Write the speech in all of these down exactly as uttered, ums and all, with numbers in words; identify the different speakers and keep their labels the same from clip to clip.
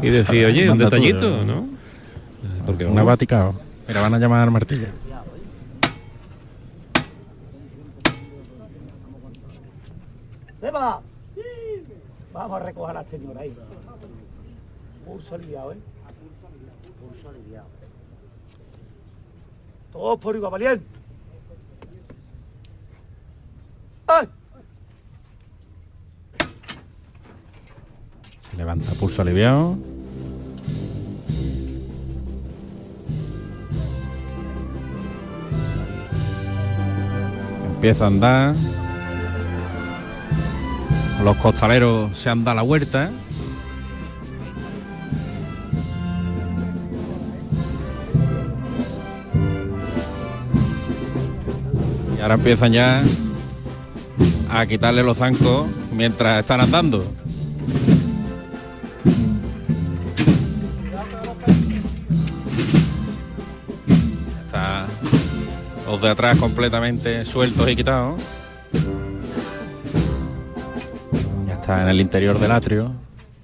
Speaker 1: y decir, oye, un
Speaker 2: Manda tú,
Speaker 1: detallito,
Speaker 2: yo.
Speaker 1: ¿no? Porque
Speaker 2: Una
Speaker 1: vamos,
Speaker 2: vaticao. Mira, van a llamar al martillo.
Speaker 3: ¡Seba! Vamos a recoger a la señora ahí. Pulso aliviado, ¿eh? Pulso aliviado. Todos por igual, valiente. ¡Ay!
Speaker 2: Se levanta, pulso aliviado. Empieza a andar. Los costaleros se han dado la vuelta. Y ahora empiezan ya a quitarle los zancos mientras están andando. Está los de atrás completamente sueltos y quitados. Ya está en el interior del atrio.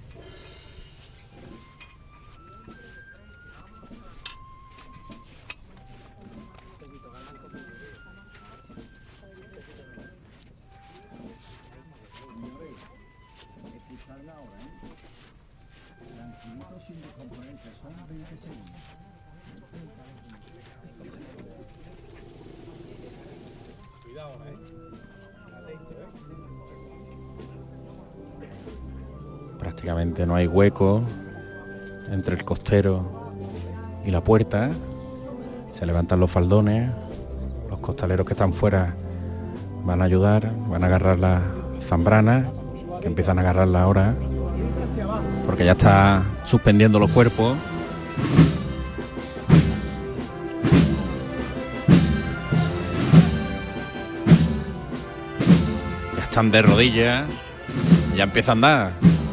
Speaker 2: Prácticamente no hay hueco entre el costero y la puerta. Se levantan los faldones. Los costaleros que están fuera van a ayudar, van a agarrar las zambranas, que empiezan a agarrarla ahora, porque ya está suspendiendo los cuerpos. Ya están de rodillas, ya empieza a andar.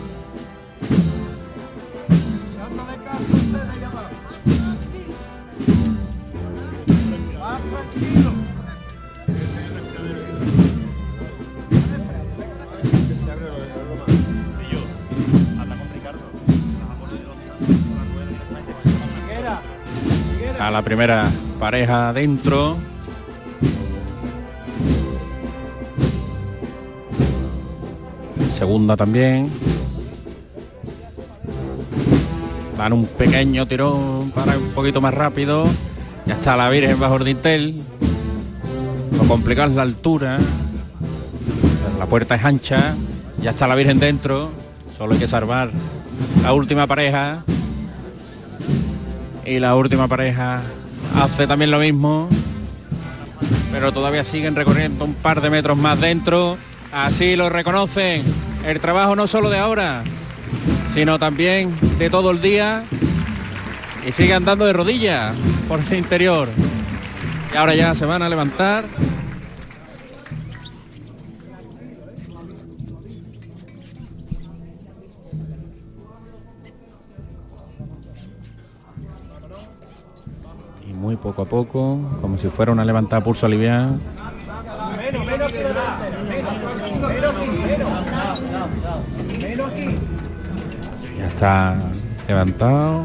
Speaker 2: A la primera pareja dentro. Segunda también. Dan un pequeño tirón para un poquito más rápido. Ya está la Virgen bajo el dintel. Lo complicado es la altura. La puerta es ancha. Ya está la Virgen dentro. Solo hay que salvar la última pareja. Y la última pareja hace también lo mismo, pero todavía siguen recorriendo un par de metros más dentro. Así lo reconocen. El trabajo no solo de ahora, sino también de todo el día. Y sigue andando de rodillas por el interior. Y ahora ya se van a levantar. Muy poco a poco, como si fuera una levantada pulso aliviado. Ya está levantado.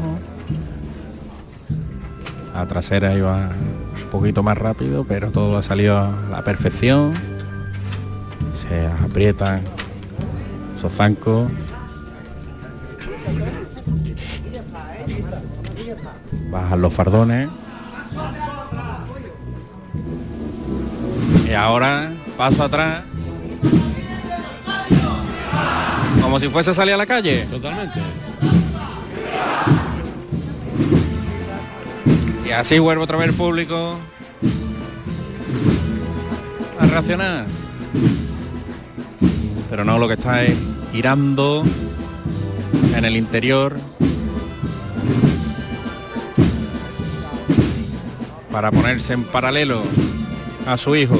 Speaker 2: La trasera iba un poquito más rápido, pero todo ha salido a la perfección. Se aprietan esos zancos. Bajan los fardones. Y ahora paso atrás, como si fuese a salir a la calle.
Speaker 1: Totalmente.
Speaker 2: Y así vuelve otra vez el público a reaccionar. Pero no, lo que está es girando en el interior para ponerse en paralelo a su hijo.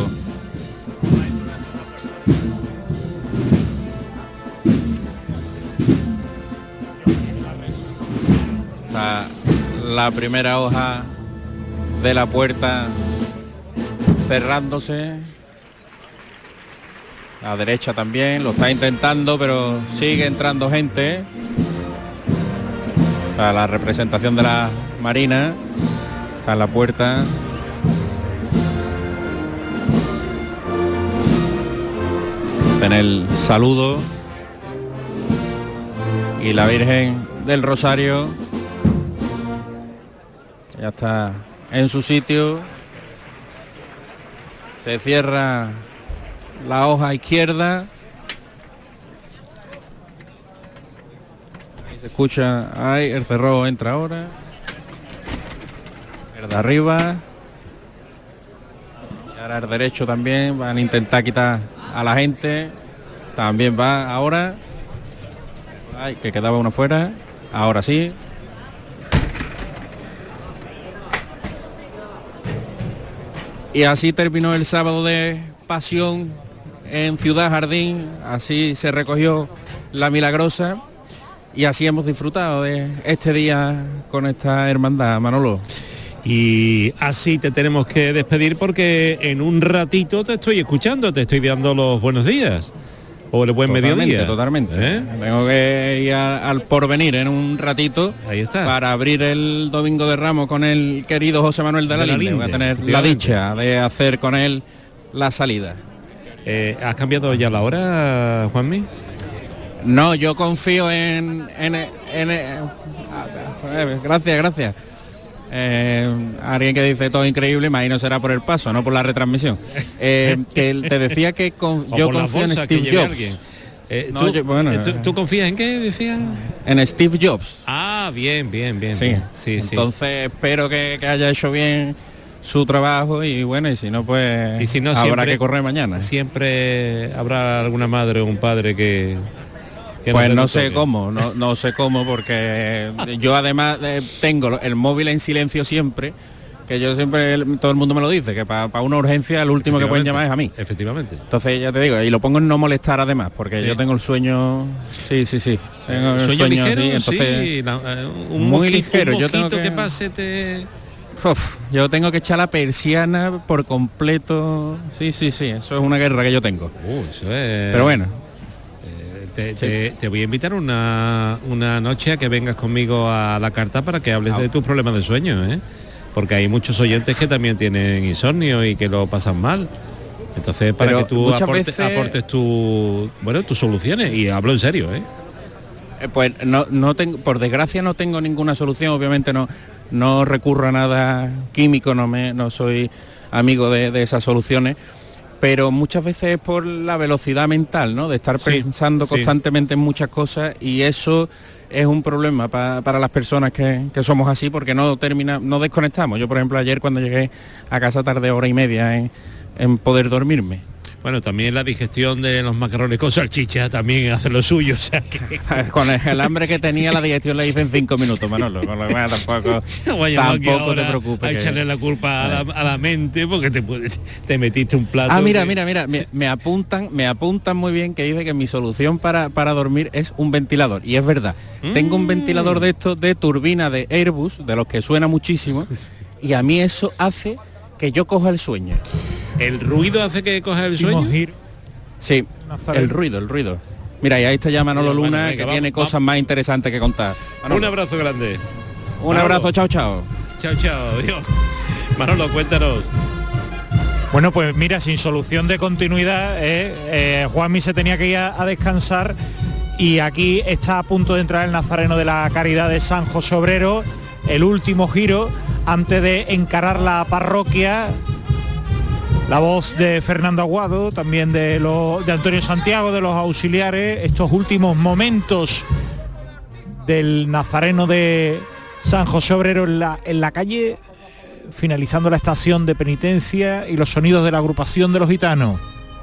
Speaker 2: Está la primera hoja de la puerta cerrándose. La derecha también lo está intentando, pero sigue entrando gente. Para la representación de la Marina. Está en la puerta. En el saludo. Y la Virgen del Rosario ya está en su sitio. Se cierra la hoja izquierda. Y se escucha, ay, el cerrojo entra ahora. El de arriba. Y ahora el derecho también. Van a intentar quitar a la gente. También va ahora. Ay, que quedaba uno fuera. Ahora sí. Y así terminó el sábado de pasión en Ciudad Jardín. Así se recogió la Milagrosa. Y así hemos disfrutado de este día con esta hermandad, Manolo.
Speaker 1: Y así te tenemos que despedir porque en un ratito te estoy escuchando, te estoy dando los buenos días. O el buen
Speaker 2: Totalmente,
Speaker 1: mediodía.
Speaker 2: Totalmente, ¿Eh? Tengo que ir a, al Porvenir en un ratito.
Speaker 1: Ahí está.
Speaker 2: Para abrir el Domingo de Ramos con el querido José Manuel de la, de la Linde. Voy a tener la dicha de hacer con él la salida.
Speaker 1: Eh, ¿Has cambiado ya la hora, Juanmi?
Speaker 2: No, yo confío en... en, en, en eh, gracias, gracias. Eh, alguien que dice todo increíble, imagino será por el paso, no por la retransmisión. Eh, que te decía que con, yo confío en Steve Jobs.
Speaker 1: Eh, no, ¿tú, yo, bueno, ¿tú, ¿Tú confías en qué decía?
Speaker 2: En Steve Jobs.
Speaker 1: Ah, bien, bien, bien.
Speaker 2: Sí,
Speaker 1: bien. sí,
Speaker 2: Entonces sí. espero que, que haya hecho bien su trabajo y bueno, y si no, pues
Speaker 1: y si no,
Speaker 2: habrá
Speaker 1: siempre,
Speaker 2: que correr mañana.
Speaker 1: Siempre habrá alguna madre o un padre que...
Speaker 2: Pues no, no sé cómo, no, no sé cómo, porque yo además eh, tengo el móvil en silencio siempre, que yo siempre, todo el mundo me lo dice, que para pa una urgencia el último que pueden llamar es a mí.
Speaker 1: Efectivamente.
Speaker 2: Entonces ya te digo, y lo pongo en no molestar además, porque sí. yo tengo el sueño, sí, sí, sí. Tengo el
Speaker 1: sueño,
Speaker 2: sueño
Speaker 1: ligero,
Speaker 2: así, entonces,
Speaker 1: sí, la, un
Speaker 2: muy
Speaker 1: mosquito,
Speaker 2: ligero.
Speaker 1: Un
Speaker 2: yo tengo que,
Speaker 1: que pase te...
Speaker 2: Uf, yo tengo que echar la persiana por completo, sí, sí, sí, eso es una guerra que yo tengo.
Speaker 1: Uh, eso es...
Speaker 2: Pero bueno.
Speaker 1: Te, te, te voy a invitar una, una noche a que vengas conmigo a la carta para que hables de tus problemas de sueño, ¿eh? Porque hay muchos oyentes que también tienen insomnio y que lo pasan mal. Entonces, para Pero que tú aportes, veces... aportes tu, bueno, tus soluciones, y hablo en serio, ¿eh?
Speaker 2: eh pues no, no tengo, por desgracia no tengo ninguna solución, obviamente no, no recurro a nada químico, no me no soy amigo de, de esas soluciones. Pero muchas veces es por la velocidad mental, ¿no? De estar sí, pensando sí. constantemente en muchas cosas, y eso es un problema pa, para las personas que, que somos así, porque no termina, no desconectamos. Yo, por ejemplo, ayer cuando llegué a casa tardé hora y media en, en poder dormirme.
Speaker 1: Bueno, también la digestión de los macarrones con salchicha también hace lo suyo, o sea que...
Speaker 2: Con el hambre que tenía, la digestión la hice en cinco minutos, Manolo, con lo cual tampoco, tampoco te preocupes.
Speaker 1: A echarle que... la culpa a la, a la mente porque te, te metiste un plato...
Speaker 2: Ah, mira,
Speaker 1: que...
Speaker 2: mira, mira, me, me apuntan me apuntan muy bien que dice que mi solución para, para dormir es un ventilador, y es verdad. Mm. Tengo un ventilador de estos de turbina de Airbus, de los que suena muchísimo, y a mí eso hace que yo coja el sueño.
Speaker 1: ¿El ruido hace que coja el sueño?
Speaker 2: Sí, el ruido, el ruido. Mira, y ahí está ya Manolo Luna, bueno, venga, que vamos, tiene cosas vamos. más interesantes que contar. Manolo.
Speaker 1: Un abrazo grande.
Speaker 2: Un Manolo. abrazo, chao, chao.
Speaker 1: Chao, chao, Dios. Manolo, cuéntanos.
Speaker 4: Bueno, pues mira, sin solución de continuidad, eh, eh, Juanmi se tenía que ir a, a descansar, y aquí está a punto de entrar el Nazareno de la Caridad de San José Obrero, el último giro antes de encarar la parroquia. La voz de Fernando Aguado, también de, lo, de Antonio Santiago, de los auxiliares, estos últimos momentos del Nazareno de San José Obrero en la, en la calle, finalizando la estación de penitencia, y los sonidos de la agrupación de los gitanos.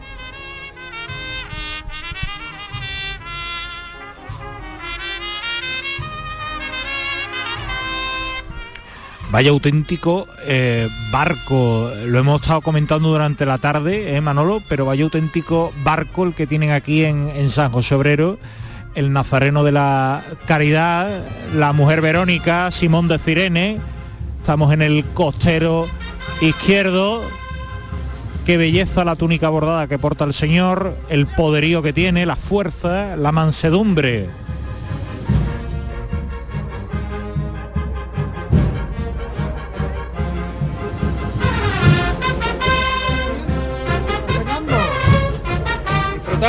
Speaker 4: Vaya auténtico eh, barco, lo hemos estado comentando durante la tarde, eh, Manolo, pero vaya auténtico barco el que tienen aquí en, en San José Obrero, el Nazareno de la Caridad, la mujer Verónica, Simón de Cirene. Estamos en el costero izquierdo. Qué belleza la túnica bordada que porta el Señor, el poderío que tiene, la fuerza, la mansedumbre.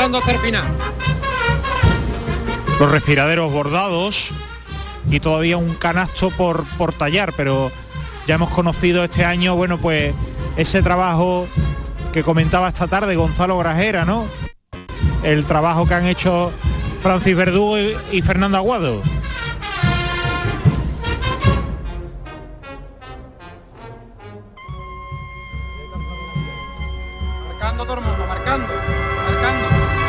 Speaker 2: luchando hasta el final.
Speaker 4: Los respiraderos bordados y todavía un canasto por, por tallar, pero ya hemos conocido este año, bueno, pues ese trabajo que comentaba esta tarde Gonzalo Grajera, ¿no? El trabajo que han hecho Francis Verdugo y, y Fernando Aguado.
Speaker 2: Marcando todo el mundo, marcando, marcando.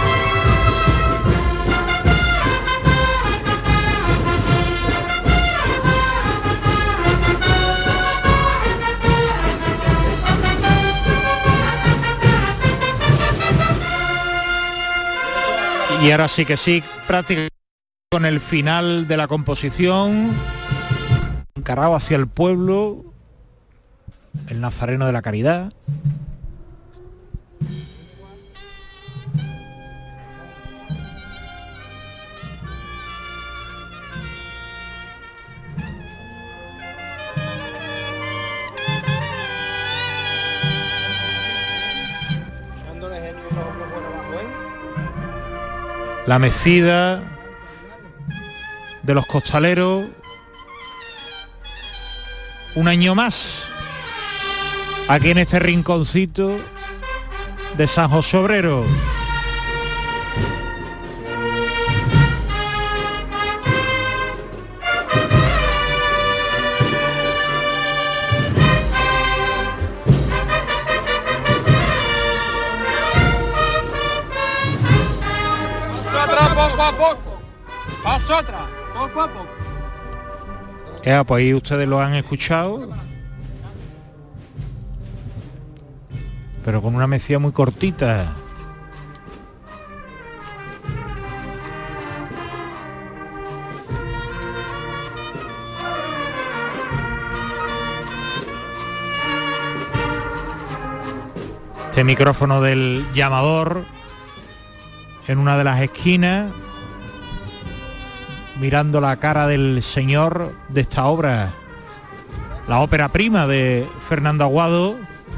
Speaker 4: Y ahora sí que sí, prácticamente con el final de la composición, encarado hacia el pueblo, el Nazareno de la Caridad. La mecida de los costaleros, un año más, aquí en este rinconcito de San José Obrero.
Speaker 2: Poco a poco, paso atrás, poco a poco.
Speaker 4: Ya, pues ahí ustedes lo han escuchado, pero con una mecida muy cortita. Este micrófono del llamador en una de las esquinas, mirando la cara del señor de esta obra, la ópera prima de Fernando Aguado.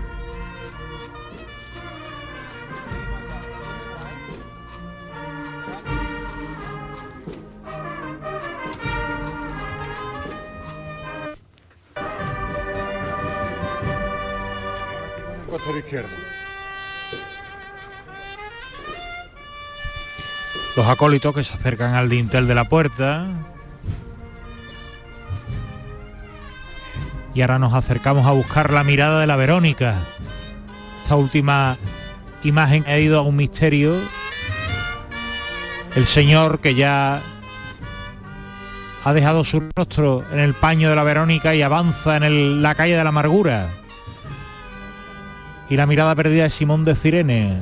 Speaker 5: Costado izquierdo.
Speaker 4: Los acólitos que se acercan al dintel de la puerta. Y ahora nos acercamos a buscar la mirada de la Verónica. Esta última imagen ha ido a un misterio. El señor que ya ha dejado su rostro en el paño de la Verónica y avanza en el, la calle de la amargura. Y la mirada perdida de Simón de Cirene.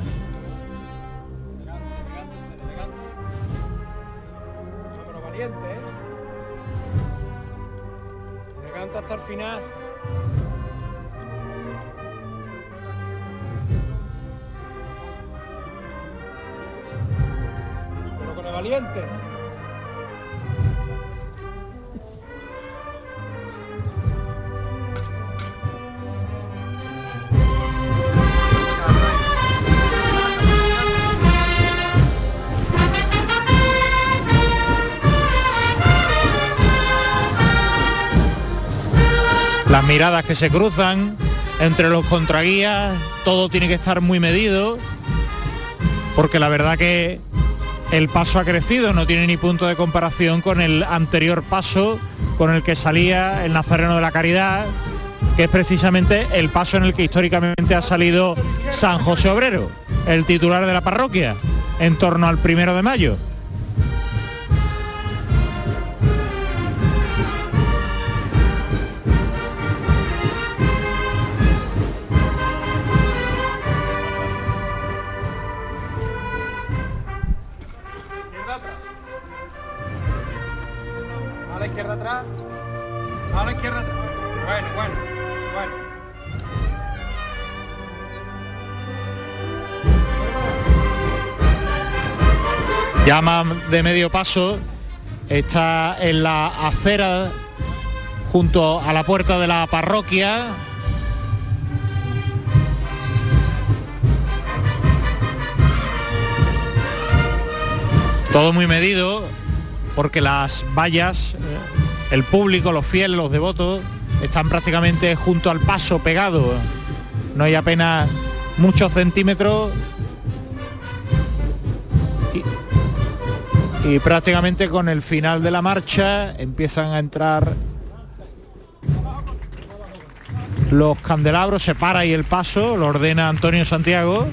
Speaker 2: Hasta el final. Pero con el valiente.
Speaker 4: Las miradas que se cruzan entre los contraguías, todo tiene que estar muy medido, porque la verdad que el paso ha crecido, no tiene ni punto de comparación con el anterior paso con el que salía el Nazareno de la Caridad, que es precisamente el paso en el que históricamente ha salido San José Obrero, el titular de la parroquia, en torno al primero de mayo.
Speaker 2: A la izquierda atrás. A la izquierda atrás. Bueno, bueno, bueno.
Speaker 4: Llama de medio paso, está en la acera junto a la puerta de la parroquia. Todo muy medido, porque las vallas, eh, el público, los fieles, los devotos, están prácticamente junto al paso, pegados. No hay apenas muchos centímetros. Y, y prácticamente con el final de la marcha empiezan a entrar los candelabros, se para ahí el paso, lo ordena Antonio Santiago.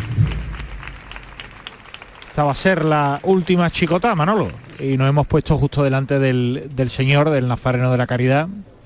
Speaker 4: Esta va a ser la última chicotá, Manolo. Y nos hemos puesto justo delante del, del Señor, del Nazareno de la Caridad.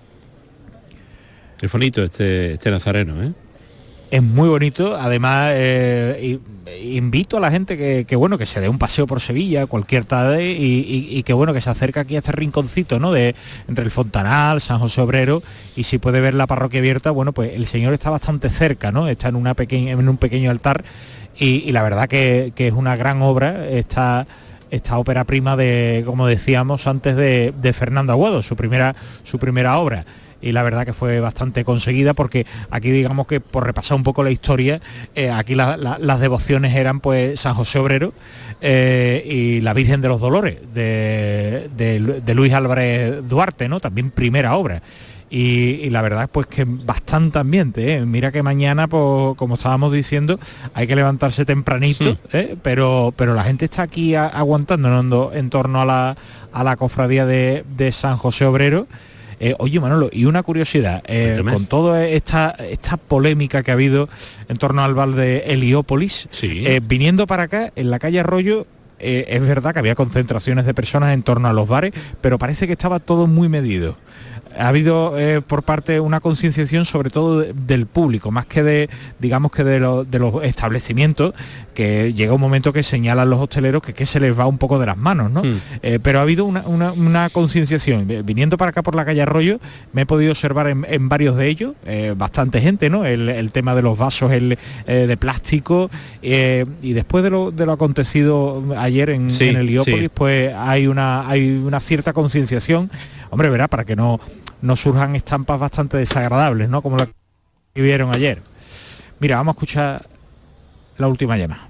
Speaker 1: Es bonito este, este Nazareno, ¿eh?
Speaker 4: Es muy bonito, además eh, invito a la gente que, que bueno que se dé un paseo por Sevilla cualquier tarde y, y, y que bueno que se acerque aquí a este rinconcito, ¿no? De entre el Fontanal, San José Obrero, y si puede ver la parroquia abierta, bueno, pues el Señor está bastante cerca, ¿no? Está en una pequeña, en un pequeño altar y, y la verdad que, que es una gran obra esta esta ópera prima de, como decíamos antes, de, de Fernando Aguado, su primera su primera obra. Y la verdad que fue bastante conseguida, porque aquí digamos que, por repasar un poco la historia, eh, aquí la, la, las devociones eran pues San José Obrero eh, y la Virgen de los Dolores de, de, de Luis Álvarez Duarte, ¿no? También primera obra. Y, y la verdad pues que bastante ambiente, ¿eh? Mira que mañana, pues, como estábamos diciendo, hay que levantarse tempranito, sí. ¿eh? pero pero la gente está aquí a, aguantando, ¿no? en torno a la, a la cofradía de, de San José Obrero. Eh, oye, Manolo, y una curiosidad, eh, con toda esta, esta polémica que ha habido en torno al bar de Heliópolis,
Speaker 1: sí.
Speaker 4: eh, viniendo para acá, en la calle Arroyo, eh, es verdad que había concentraciones de personas en torno a los bares, pero parece que estaba todo muy medido. Ha habido eh, por parte una concienciación sobre todo de, del público, más que de, digamos que de, lo, de los establecimientos, que llega un momento que señalan los hosteleros que, que se les va un poco de las manos, ¿no? Mm. Eh, pero ha habido una, una, una concienciación. Viniendo para acá por la calle Arroyo, me he podido observar en, en varios de ellos, eh, bastante gente, ¿no? El, el tema de los vasos el, eh, de plástico, eh, y después de lo, de lo acontecido ayer en, sí, en Heliópolis, sí. pues hay una, hay una cierta concienciación, hombre, verá, para que no no surjan estampas bastante desagradables, ¿no? Como la que vieron ayer. Mira, vamos a escuchar la última llamada.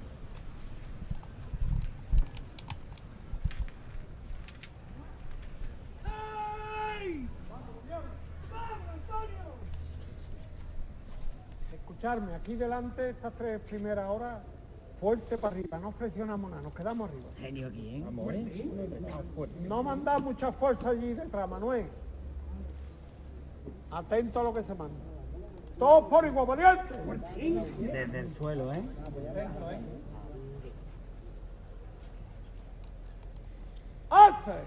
Speaker 3: Escucharme, aquí delante, estas tres primeras horas, fuerte para arriba, no flexionamos nada, nos quedamos arriba.
Speaker 5: Genio, ¿quién?
Speaker 3: No mandar mucha fuerza allí detrás, Manuel. Atento a lo que se manda. Todos por igual, valiente.
Speaker 5: Desde el suelo, ¿eh?
Speaker 3: Atento, ¿eh? ¡Alce!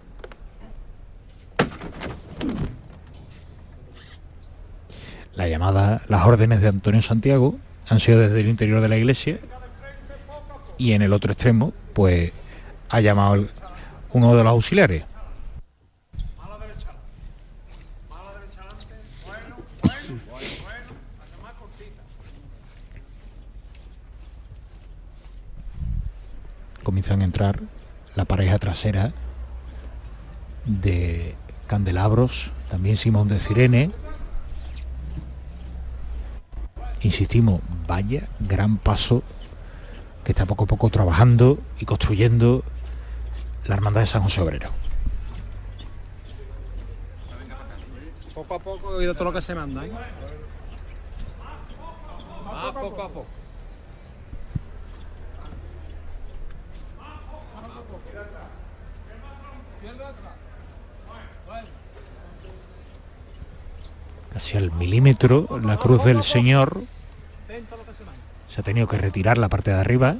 Speaker 4: La llamada, las órdenes de Antonio Santiago han sido desde el interior de la iglesia, y en el otro extremo, pues, ha llamado el, uno de los auxiliares. Comienzan a entrar la pareja trasera de candelabros, también Simón de Cirene. Insistimos, vaya gran paso que está poco a poco trabajando y construyendo la Hermandad de San José Obrero.
Speaker 2: Poco a poco he oído todo lo que se manda, ¿eh? Ah, poco a poco.
Speaker 4: Casi al milímetro la cruz del Señor. Se ha tenido que retirar la parte de arriba.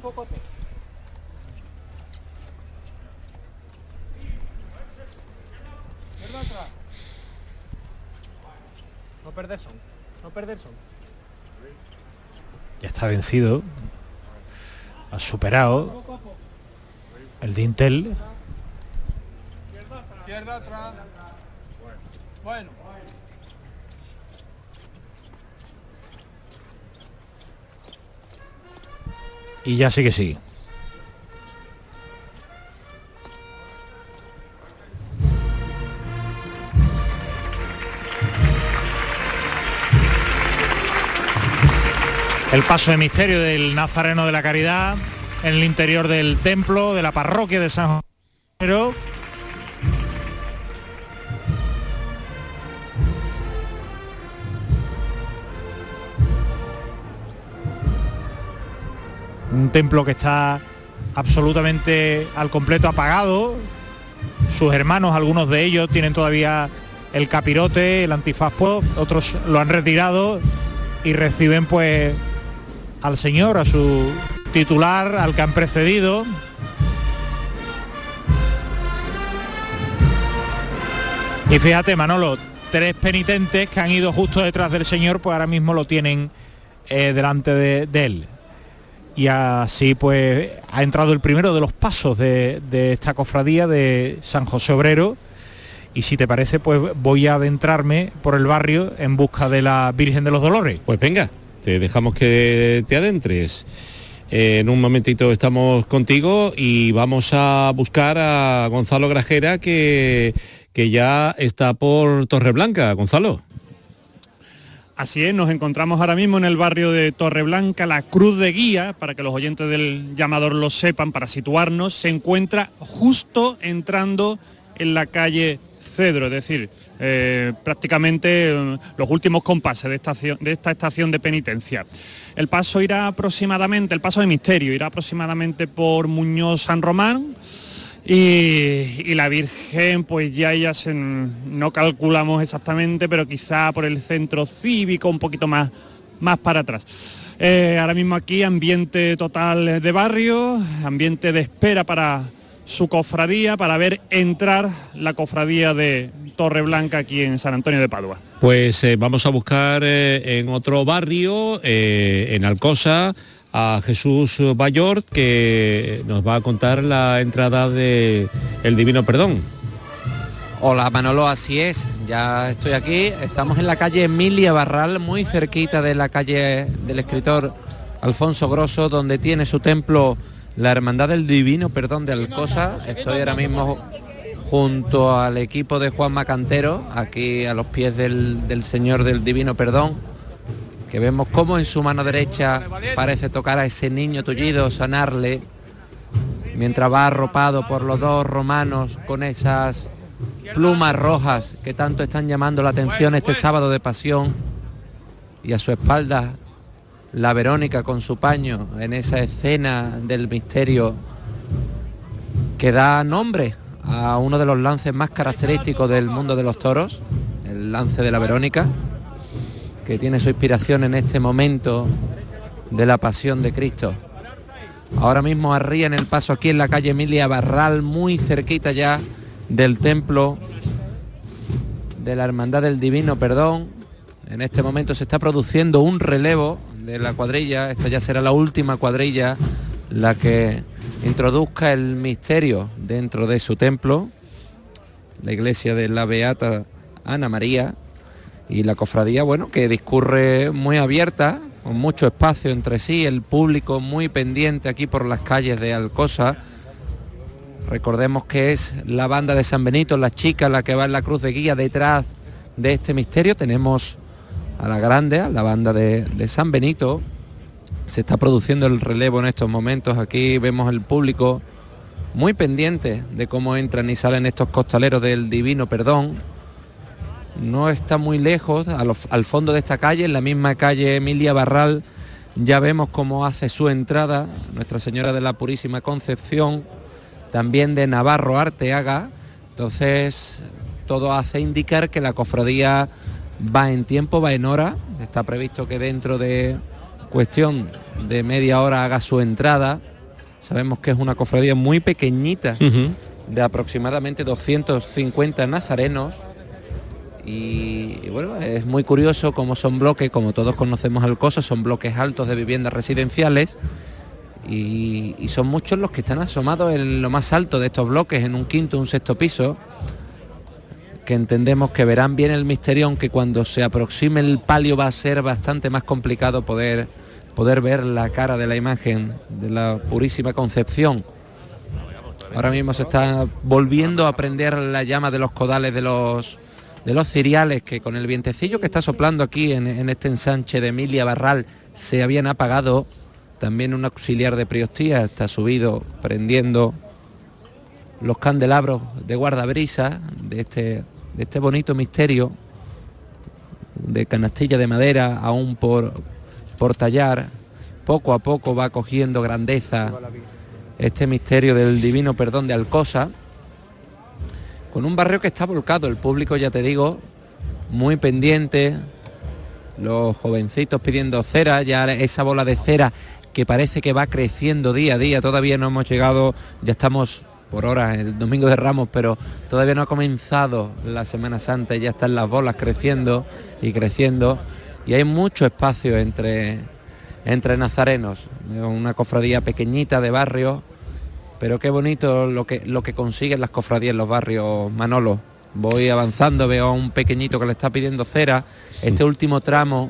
Speaker 2: No perder son, no perder son.
Speaker 4: Ya está vencido. Ha superado el dintel.
Speaker 2: Izquierda atrás. Bueno.
Speaker 4: Y ya sí que sí. El paso de misterio del Nazareno de la Caridad, en el interior del templo de la parroquia de San José. Un templo que está absolutamente al completo apagado. Sus hermanos, algunos de ellos, tienen todavía el capirote, el antifaz, otros lo han retirado y reciben pues al Señor, a su titular, al que han precedido. Y fíjate, Manolo, tres penitentes que han ido justo detrás del Señor, pues ahora mismo lo tienen eh, delante de, de él. Y así pues ha entrado el primero de los pasos de, de esta cofradía de San José Obrero. Y si te parece, pues voy a adentrarme por el barrio en busca de la Virgen de los Dolores.
Speaker 1: Pues venga, te dejamos que te adentres. Eh, en un momentito estamos contigo y vamos a buscar a Gonzalo Grajera, que, que ya está por Torreblanca. Gonzalo.
Speaker 6: Así es, nos encontramos ahora mismo en el barrio de Torreblanca. La cruz de guía, para que los oyentes del llamador lo sepan, para situarnos, se encuentra justo entrando en la calle Cedro, es decir, eh, prácticamente eh, los últimos compases de, estación, de esta estación de penitencia. El paso irá aproximadamente, el paso de misterio, irá aproximadamente por Muñoz San Román. Y, y la Virgen, pues ya ella se, no calculamos exactamente, pero quizá por el centro cívico, un poquito más, más para atrás. Eh, ahora mismo aquí ambiente total de barrio, ambiente de espera para su cofradía, para ver entrar la cofradía de Torreblanca aquí en San Antonio de Padua.
Speaker 1: Pues eh, vamos a buscar eh, en otro barrio, eh, en Alcosa, a Jesús Bayort, que nos va a contar la entrada de el Divino Perdón.
Speaker 7: Hola Manolo, así es, ya estoy aquí, estamos en la calle Emilia Barral, muy cerquita de la calle del escritor Alfonso Grosso, donde tiene su templo la Hermandad del Divino Perdón de Alcosa. Estoy ahora mismo junto al equipo de Juan Macantero, aquí a los pies del, del Señor del Divino Perdón, que vemos cómo en su mano derecha parece tocar a ese niño tullido, sanarle, mientras va arropado por los dos romanos con esas plumas rojas que tanto están llamando la atención este sábado de pasión, y a su espalda la Verónica con su paño en esa escena del misterio que da nombre a uno de los lances más característicos del mundo de los toros, el lance de la Verónica, que tiene su inspiración en este momento de la pasión de Cristo. Ahora mismo arrían el paso aquí en la calle Emilia Barral, muy cerquita ya del templo de la Hermandad del Divino Perdón. En este momento se está produciendo un relevo de la cuadrilla. Esta ya será la última cuadrilla la que introduzca el misterio dentro de su templo, la iglesia de la Beata Ana María. Y la cofradía, bueno, que discurre muy abierta, con mucho espacio entre sí, el público muy pendiente aquí por las calles de Alcosa. Recordemos que es la banda de San Benito, la chica, la que va en la cruz de guía detrás de este misterio. Tenemos a la grande, a la banda de, de San Benito. Se está produciendo el relevo en estos momentos. Aquí vemos el público muy pendiente de cómo entran y salen estos costaleros del Divino Perdón. No está muy lejos, a lo, al fondo de esta calle, en la misma calle Emilia Barral, ya vemos cómo hace su entrada Nuestra Señora de la Purísima Concepción, también de Navarro Arteaga. Entonces todo hace indicar que la cofradía va en tiempo, va en hora. Está previsto que dentro de cuestión de media hora haga su entrada. Sabemos que es una cofradía muy pequeñita, uh-huh, de aproximadamente doscientos cincuenta nazarenos. Y, y bueno, es muy curioso cómo son bloques, como todos conocemos Alcosa, son bloques altos de viviendas residenciales, y, y son muchos los que están asomados en lo más alto de estos bloques, en un quinto, un sexto piso, que entendemos que verán bien el misterio, aunque cuando se aproxime el palio va a ser bastante más complicado poder, poder ver la cara de la imagen de la Purísima Concepción. Ahora mismo se está volviendo a prender la llama de los codales de los de los ciriales, que con el vientecillo que está soplando aquí en, en este ensanche de Emilia Barral se habían apagado. también un auxiliar de priostía está subido prendiendo los candelabros de guardabrisa de este, de este bonito misterio de canastilla de madera aún por, por tallar. Poco a poco va cogiendo grandeza este misterio del Divino Perdón de Alcosa, con un barrio que está volcado, el público, ya te digo, muy pendiente, los jovencitos pidiendo cera, ya esa bola de cera que parece que va creciendo día a día. Todavía no hemos llegado, ya estamos por horas el Domingo de Ramos, pero todavía no ha comenzado la Semana Santa y ya están las bolas creciendo y creciendo, y hay mucho espacio entre, entre nazarenos, una cofradía pequeñita de barrio, pero qué bonito lo que, lo que consiguen las cofradías en los barrios, Manolo. Voy avanzando, veo a un pequeñito que le está pidiendo cera, este último tramo.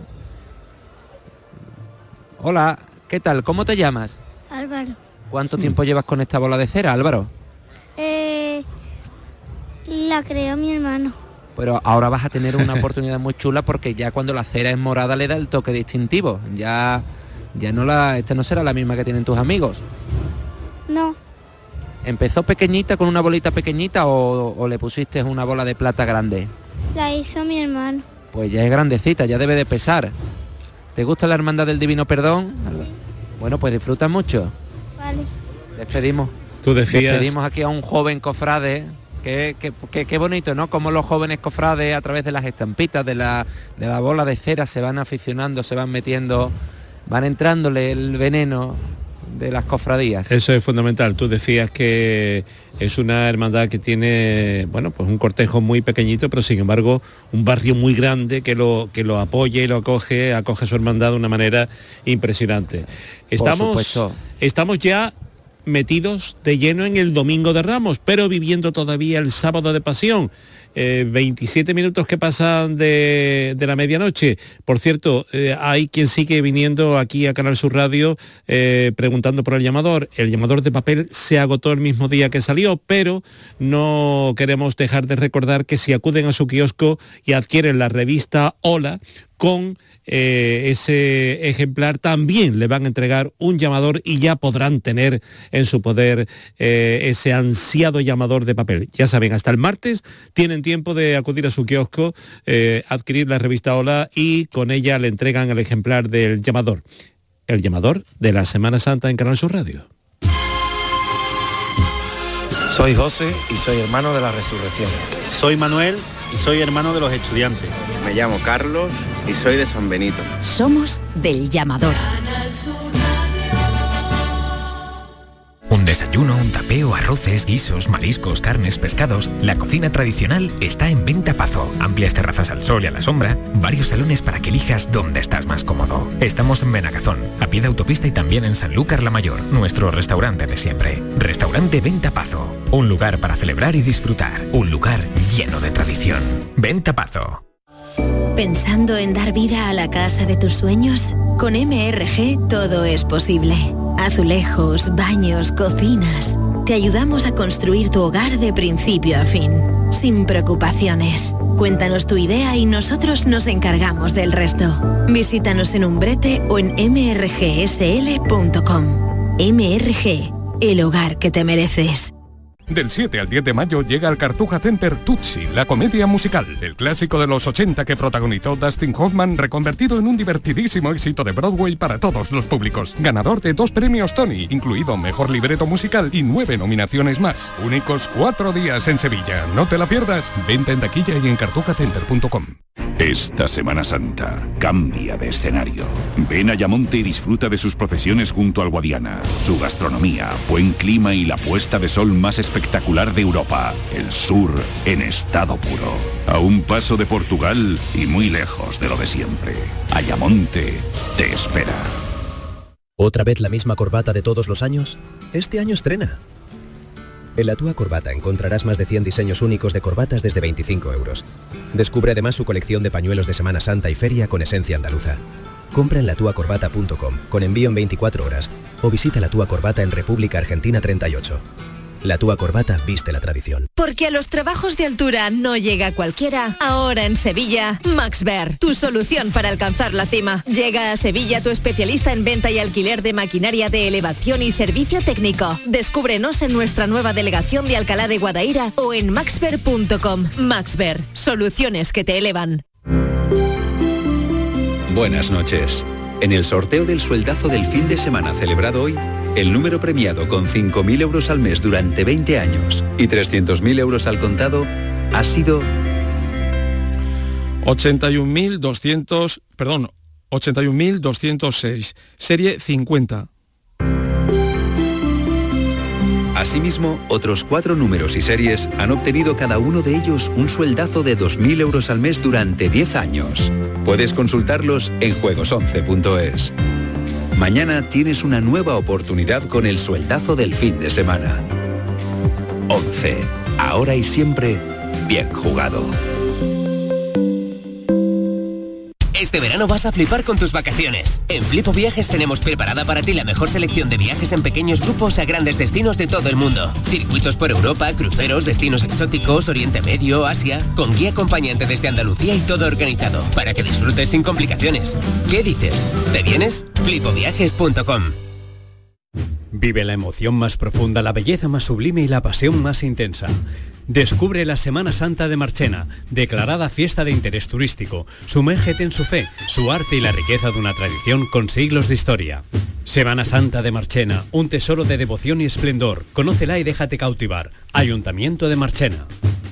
Speaker 7: Hola, ¿qué tal? ¿Cómo te llamas?
Speaker 8: Álvaro.
Speaker 7: ¿Cuánto tiempo llevas con esta bola de cera, Álvaro?
Speaker 8: Eh, la creó mi hermano.
Speaker 7: Pero ahora vas a tener una oportunidad muy chula, porque ya cuando la cera es morada le da el toque distintivo. Ya, ya no la, esta no será la misma que tienen tus amigos.
Speaker 8: No.
Speaker 7: ¿Empezó pequeñita con una bolita pequeñita o, o le pusiste una bola de plata grande?
Speaker 8: La hizo mi hermano.
Speaker 7: Pues ya es grandecita, ya debe de pesar. ¿Te gusta la Hermandad del Divino Perdón? Sí. Bueno, pues disfruta mucho.
Speaker 8: Vale.
Speaker 7: Despedimos.
Speaker 1: Tú decías...
Speaker 7: Despedimos aquí a un joven cofrade. Qué, qué, qué, qué bonito, ¿no? Como los jóvenes cofrades, a través de las estampitas, de la, de la bola de cera, se van aficionando, se van metiendo, van entrándole el veneno de las cofradías.
Speaker 1: Eso es fundamental. Tú decías que es una hermandad que tiene, bueno, pues un cortejo muy pequeñito, pero sin embargo un barrio muy grande que lo que lo apoya y lo acoge, acoge su hermandad de una manera impresionante. Estamos, estamos ya metidos de lleno en el Domingo de Ramos, pero viviendo todavía el Sábado de Pasión. Eh, veintisiete minutos que pasan de, de la medianoche. Por cierto, eh, hay quien sigue viniendo aquí a Canal Sur Radio eh, preguntando por el llamador. El llamador de papel se agotó el mismo día que salió, pero no queremos dejar de recordar que si acuden a su kiosco y adquieren la revista Hola, con eh, ese ejemplar también le van a entregar un llamador y ya podrán tener en su poder eh, ese ansiado llamador de papel. Ya saben, hasta el martes tienen tiempo de acudir a su kiosco, eh, adquirir la revista Hola y con ella le entregan el ejemplar del llamador. El llamador de la Semana Santa en Canal Sur Radio.
Speaker 9: Soy José y soy hermano de la Resurrección.
Speaker 10: Soy Manuel y soy hermano de los estudiantes.
Speaker 11: Me llamo Carlos y soy de San Benito.
Speaker 12: Somos del llamador.
Speaker 13: Un desayuno, un tapeo, arroces, guisos, mariscos, carnes, pescados. La cocina tradicional está en Venta Pazo. Amplias terrazas al sol y a la sombra. Varios salones para que elijas dónde estás más cómodo. Estamos en Benagazón, a pie de autopista, y también en Sanlúcar la Mayor, nuestro restaurante de siempre. Restaurante Venta Pazo. Un lugar para celebrar y disfrutar. Un lugar lleno de tradición. Venta Pazo.
Speaker 12: ¿Pensando en dar vida a la casa de tus sueños? Con M R G todo es posible. Azulejos, baños, cocinas. Te ayudamos a construir tu hogar de principio a fin, sin preocupaciones. Cuéntanos tu idea y nosotros nos encargamos del resto. Visítanos en Umbrete o en m r g s l punto com. M R G, el hogar que te mereces.
Speaker 14: Del siete al diez de mayo llega al Cartuja Center Tutsi, la comedia musical, el clásico de los ochenta que protagonizó Dustin Hoffman, reconvertido en un divertidísimo éxito de Broadway para todos los públicos. Ganador de dos premios Tony, incluido Mejor Libreto Musical y nueve nominaciones más. Únicos cuatro días en Sevilla. No te la pierdas. Venta en taquilla y en cartuja center punto com.
Speaker 15: Esta Semana Santa cambia de escenario. Ven a Ayamonte y disfruta de sus procesiones junto al Guadiana, su gastronomía, buen clima y la puesta de sol más espectacular de Europa. El sur en estado puro. A un paso de Portugal y muy lejos de lo de siempre. Ayamonte te espera.
Speaker 16: ¿Otra vez la misma corbata de todos los años? Este año estrena. En La Túa Corbata encontrarás más de cien diseños únicos de corbatas desde veinticinco euros. Descubre además su colección de pañuelos de Semana Santa y feria con esencia andaluza. Compra en la tua corbata punto com con envío en veinticuatro horas o visita La Túa Corbata en República Argentina treinta y ocho. La Túa Corbata viste la tradición.
Speaker 12: Porque a los trabajos de altura no llega cualquiera. Ahora en Sevilla, Maxver, tu solución para alcanzar la cima. Llega a Sevilla tu especialista en venta y alquiler de maquinaria de elevación y servicio técnico. Descúbrenos en nuestra nueva delegación de Alcalá de Guadaira o en maxver punto com. Maxver, soluciones que te elevan.
Speaker 17: Buenas noches. En el sorteo del sueldazo del fin de semana celebrado hoy, el número premiado con cinco mil euros al mes durante veinte años y trescientos mil euros al contado ha sido
Speaker 18: ochenta y un mil doscientos, perdón, ochenta y un mil doscientos seis, serie cincuenta.
Speaker 17: Asimismo, otros cuatro números y series han obtenido cada uno de ellos un sueldazo de dos mil euros al mes durante diez años. Puedes consultarlos en juegos once punto es. Mañana tienes una nueva oportunidad con el sueldazo del fin de semana. once. Ahora y siempre, bien jugado.
Speaker 19: Este verano vas a flipar con tus vacaciones. En Flipo Viajes tenemos preparada para ti la mejor selección de viajes en pequeños grupos a grandes destinos de todo el mundo. Circuitos por Europa, cruceros, destinos exóticos, Oriente Medio, Asia, con guía acompañante desde Andalucía y todo organizado, para que disfrutes sin complicaciones. ¿Qué dices? ¿Te vienes? flipo viajes punto com.
Speaker 20: Vive la emoción más profunda, la belleza más sublime y la pasión más intensa. Descubre la Semana Santa de Marchena, declarada fiesta de interés turístico. Sumérgete en su fe, su arte y la riqueza de una tradición con siglos de historia. Semana Santa de Marchena, un tesoro de devoción y esplendor. Conócela y déjate cautivar. Ayuntamiento de Marchena.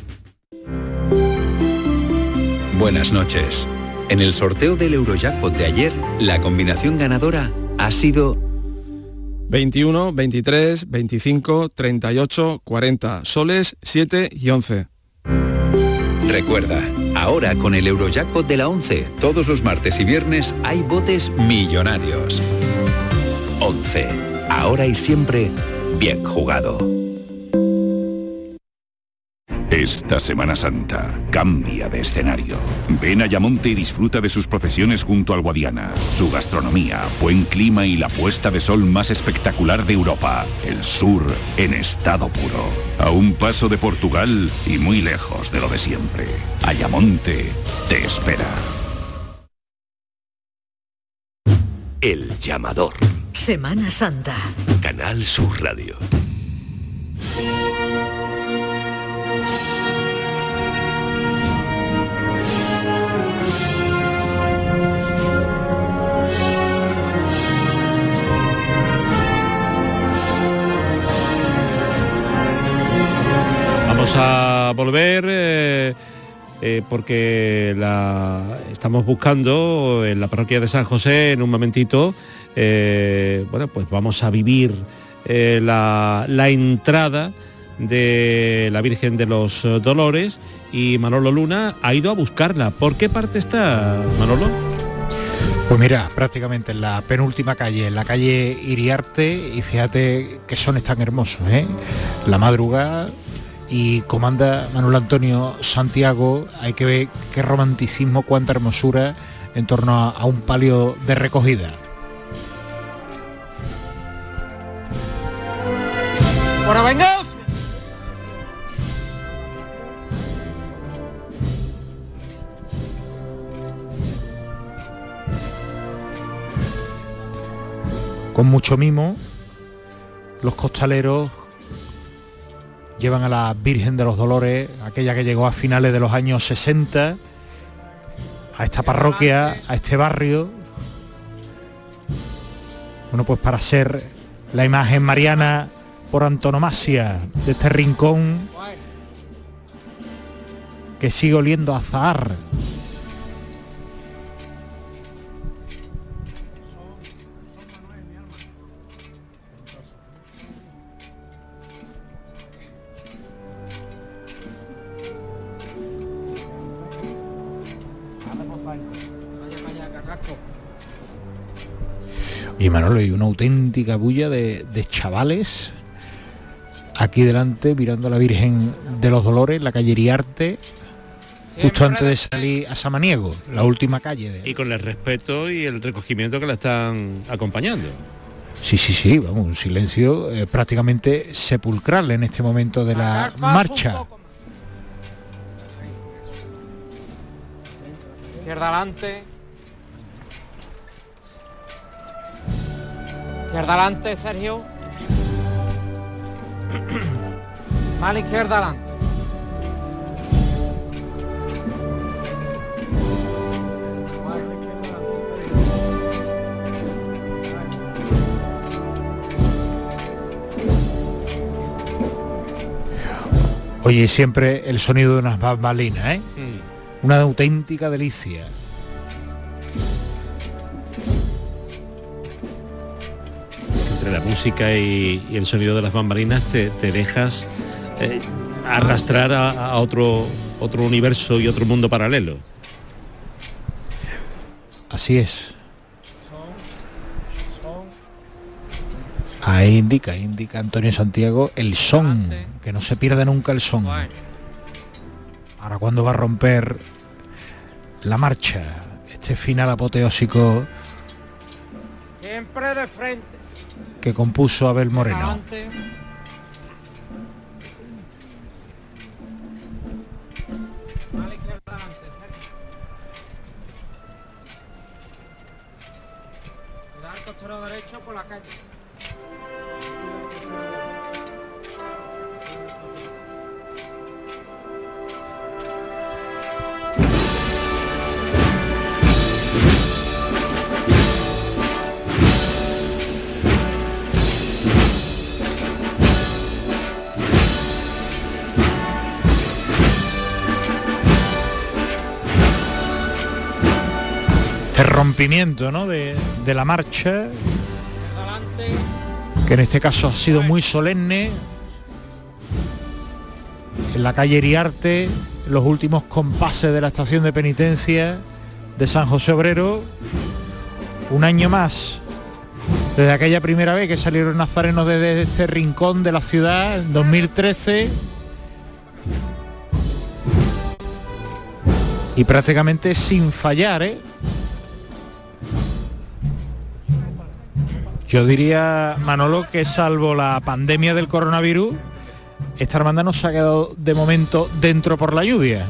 Speaker 17: Buenas noches. En el sorteo del Eurojackpot de ayer, la combinación ganadora ha sido
Speaker 18: veintiuno, veintitrés, veinticinco, treinta y ocho, cuarenta, soles, siete y once.
Speaker 17: Recuerda, ahora con el Eurojackpot de la once, todos los martes y viernes hay botes millonarios. once. Ahora y siempre, bien jugado.
Speaker 15: Esta Semana Santa cambia de escenario. Ven a Ayamonte y disfruta de sus procesiones junto al Guadiana, su gastronomía, buen clima y la puesta de sol más espectacular de Europa. El sur en estado puro. A un paso de Portugal y muy lejos de lo de siempre. Ayamonte te espera.
Speaker 21: El llamador.
Speaker 12: Semana Santa.
Speaker 21: Canal Sur Radio.
Speaker 1: Vamos a volver eh, eh, porque la, estamos buscando en la parroquia de San José en un momentito, eh, bueno, pues vamos a vivir eh, la, la entrada de la Virgen de los Dolores y Manolo Luna ha ido a buscarla. ¿Por qué parte está, Manolo?
Speaker 4: Pues mira, prácticamente en la penúltima calle, en la calle Iriarte, y fíjate que sones tan hermosos, ¿eh? La madrugada. Y comanda Manuel Antonio Santiago, hay que ver qué romanticismo, cuánta hermosura en torno a, a un palio de recogida.
Speaker 2: ¡Ahora venga!
Speaker 4: Con mucho mimo, los costaleros llevan a la Virgen de los Dolores, aquella que llegó a finales de los años sesenta, a esta parroquia, a este barrio, bueno, pues para ser la imagen mariana por antonomasia de este rincón que sigue oliendo a azahar. Y Manolo, hay una auténtica bulla de, de chavales aquí delante mirando a la Virgen de los Dolores, la calle Iriarte, justo antes de salir a Samaniego, la última calle de...
Speaker 1: Y con el respeto y el recogimiento que la están acompañando.
Speaker 4: Sí, sí, sí, vamos, un silencio eh, prácticamente sepulcral en este momento de la marcha.
Speaker 7: Izquierda adelante. Izquierda adelante, Sergio. Mal izquierda adelante.
Speaker 4: Oye, siempre el sonido de unas bambalinas, ¿eh? Mm. Una auténtica delicia.
Speaker 1: Entre la música y, y el sonido de las bambalinas te, te dejas eh, arrastrar a, a otro, otro universo y otro mundo paralelo.
Speaker 4: Así es. Ahí indica, indica Antonio Santiago el son, que no se pierda nunca el son. Ahora cuando va a romper la marcha, este final apoteósico
Speaker 7: siempre de frente
Speaker 4: que compuso Abel Moreno.
Speaker 7: Cuidado el costero derecho por la calle.
Speaker 4: Este rompimiento, ¿no?, de, de la marcha, que en este caso ha sido muy solemne, en la calle Iriarte, los últimos compases de la estación de penitencia de San José Obrero. Un año más desde aquella primera vez que salieron nazarenos desde este rincón de la ciudad, en dos mil trece, y prácticamente sin fallar, ¿eh? Yo diría, Manolo, que salvo la pandemia del coronavirus, esta hermandad no se ha quedado de momento dentro por la lluvia.